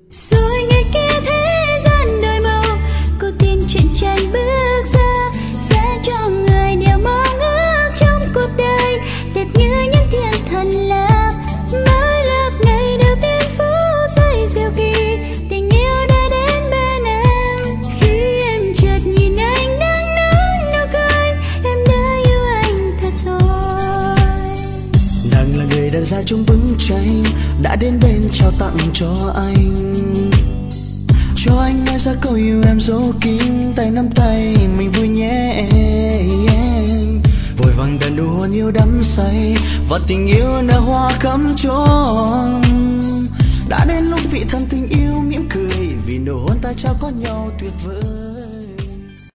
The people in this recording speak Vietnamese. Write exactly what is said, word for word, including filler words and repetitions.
Rồi ngày kia thế gian đổi màu, cô tin chuyện tràn bước ra, sẽ cho người điều mong ước trong cuộc đời, đẹp như những thiên thần làm. Mới lớp ngày đầu tiên phút giây diệu kỳ, tình yêu đã đến bên em. Khi em chợt nhìn anh đang nở nụ cười, em đã yêu anh thật rồi. Nàng là người đặt ra trong bức tranh, đã đến bên trao tặng cho anh, cho anh nói ra câu yêu em dấu kín, tay nắm tay mình vui nhé. Vội vàng đàn đủ hôn yêu đắm say, và tình yêu nở hoa khắp chốn. Đã đến lúc vị thần tình yêu mỉm cười, vì nụ hôn ta trao có nhau tuyệt vời.